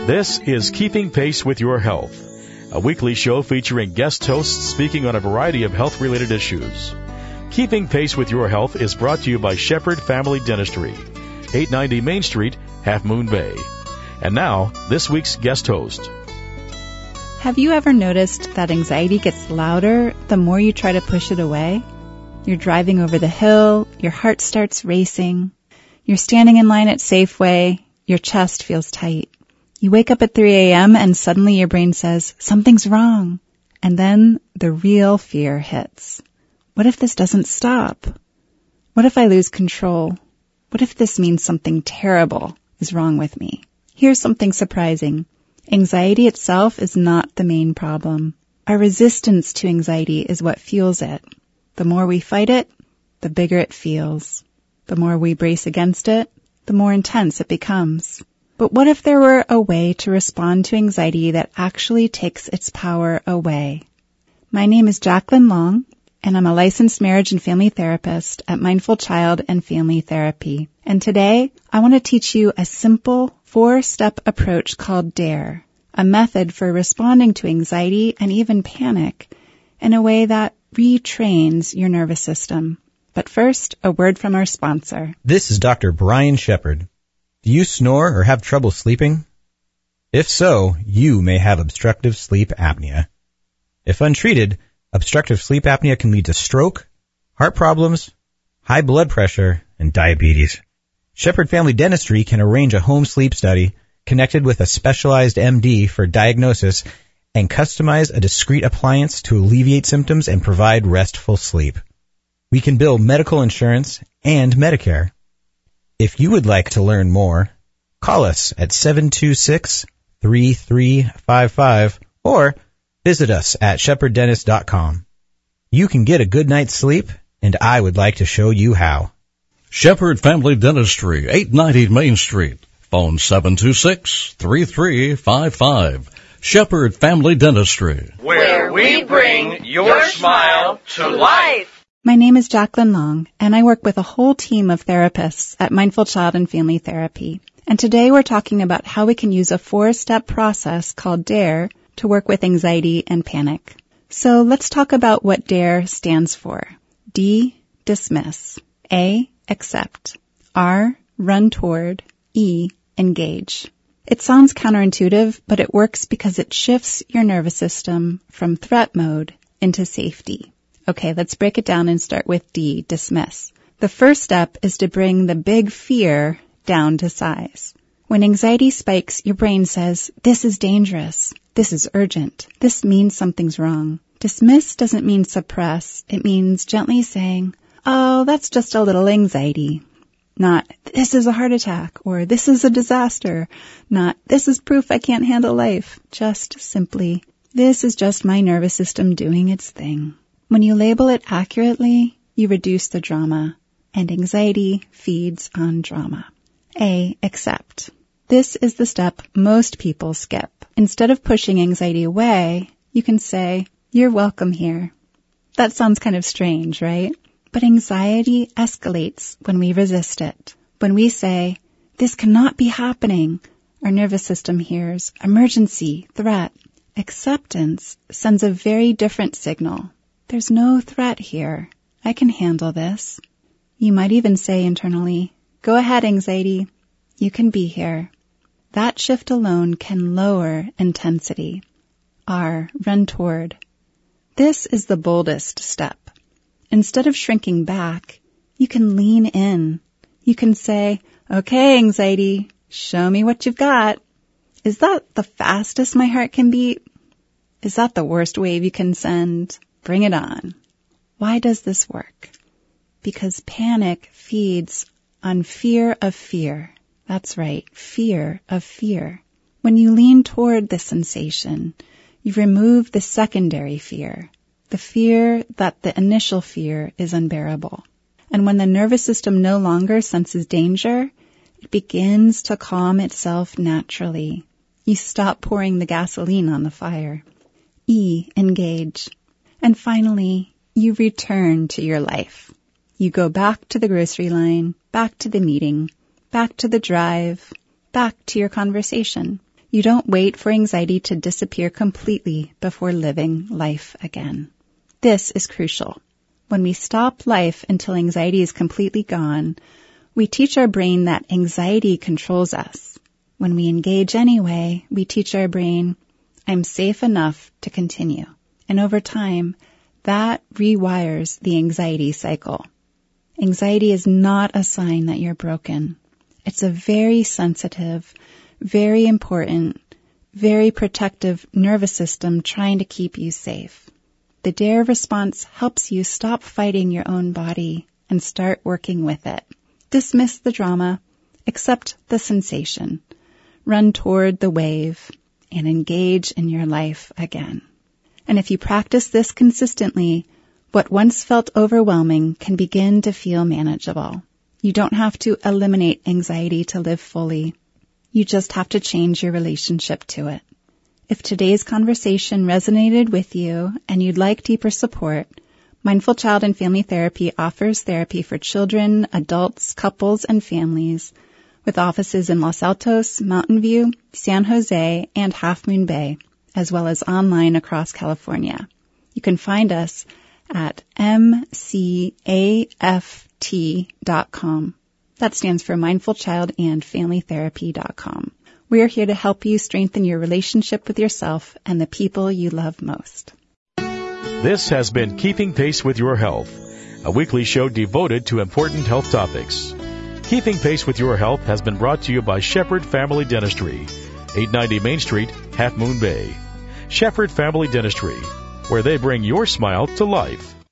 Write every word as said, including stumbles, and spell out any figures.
This is Keeping Pace with Your Health, a weekly show featuring guest hosts speaking on a variety of health-related issues. Keeping Pace with Your Health is brought to you by Shepherd Family Dentistry, eight ninety Main Street, Half Moon Bay. And now, this week's guest host. Have you ever noticed that anxiety gets louder the more you try to push it away? You're driving over the hill, your heart starts racing. You're standing in line at Safeway, your chest feels tight. You wake up at three a.m. and suddenly your brain says, something's wrong. And then the real fear hits. What if this doesn't stop? What if I lose control? What if this means something terrible is wrong with me? Here's something surprising. Anxiety itself is not the main problem. Our resistance to anxiety is what fuels it. The more we fight it, the bigger it feels. The more we brace against it, the more intense it becomes. But what if there were a way to respond to anxiety that actually takes its power away? My name is Jacqueline Long, and I'm a licensed marriage and family therapist at Mindful Child and Family Therapy. And today, I want to teach you a simple four-step approach called DARE, a method for responding to anxiety and even panic in a way that retrains your nervous system. But first, a word from our sponsor. This is Doctor Brian Shepherd. Do you snore or have trouble sleeping? If so, you may have obstructive sleep apnea. If untreated, obstructive sleep apnea can lead to stroke, heart problems, high blood pressure, and diabetes. Shepherd Family Dentistry can arrange a home sleep study connected with a specialized M D for diagnosis and customize a discreet appliance to alleviate symptoms and provide restful sleep. We can bill medical insurance and Medicare. If you would like to learn more, call us at seven two six, three three five five or visit us at shepherd dentist dot com. You can get a good night's sleep, and I would like to show you how. Shepherd Family Dentistry, eight ninety Main Street. Phone seven two six, three three five five. Shepherd Family Dentistry, where we bring your smile to life. My name is Jacqueline Long, and I work with a whole team of therapists at Mindful Child and Family Therapy. And today we're talking about how we can use a four-step process called DARE to work with anxiety and panic. So let's talk about what DARE stands for. D, dismiss. A, accept. R, run toward. E, engage. It sounds counterintuitive, but it works because it shifts your nervous system from threat mode into safety. Okay, let's break it down and start with D, dismiss. The first step is to bring the big fear down to size. When anxiety spikes, your brain says, this is dangerous. This is urgent. This means something's wrong. Dismiss doesn't mean suppress. It means gently saying, oh, that's just a little anxiety. Not, this is a heart attack, or this is a disaster. Not, this is proof I can't handle life. Just simply, this is just my nervous system doing its thing. When you label it accurately, you reduce the drama, and anxiety feeds on drama. A, accept. This is the step most people skip. Instead of pushing anxiety away, you can say, you're welcome here. That sounds kind of strange, right? But anxiety escalates when we resist it. When we say, this cannot be happening, our nervous system hears emergency, threat. Acceptance sends a very different signal. There's no threat here. I can handle this. You might even say internally, go ahead, anxiety. You can be here. That shift alone can lower intensity. R, run toward. This is the boldest step. Instead of shrinking back, you can lean in. You can say, okay, anxiety, show me what you've got. Is that the fastest my heart can beat? Is that the worst wave you can send? Bring it on. Why does this work? Because panic feeds on fear of fear. That's right, fear of fear. When you lean toward the sensation, you remove the secondary fear, the fear that the initial fear is unbearable. And when the nervous system no longer senses danger, it begins to calm itself naturally. You stop pouring the gasoline on the fire. E, engage. And finally, you return to your life. You go back to the grocery line, back to the meeting, back to the drive, back to your conversation. You don't wait for anxiety to disappear completely before living life again. This is crucial. When we stop life until anxiety is completely gone, we teach our brain that anxiety controls us. When we engage anyway, we teach our brain, I'm safe enough to continue. And over time, that rewires the anxiety cycle. Anxiety is not a sign that you're broken. It's a very sensitive, very important, very protective nervous system trying to keep you safe. The DARE response helps you stop fighting your own body and start working with it. Dismiss the drama, accept the sensation, run toward the wave, and engage in your life again. And if you practice this consistently, what once felt overwhelming can begin to feel manageable. You don't have to eliminate anxiety to live fully. You just have to change your relationship to it. If today's conversation resonated with you and you'd like deeper support, Mindful Child and Family Therapy offers therapy for children, adults, couples, and families with offices in Los Altos, Mountain View, San Jose, and Half Moon Bay, as well as online across California. You can find us at m c a f t dot com. That stands for Mindful Child and Family Therapy dot com. We are here to help you strengthen your relationship with yourself and the people you love most. This has been Keeping Pace with Your Health, a weekly show devoted to important health topics. Keeping Pace with Your Health has been brought to you by Shepherd Family Dentistry, eight ninety Main Street, Half Moon Bay. Shepherd Family Dentistry, where they bring your smile to life.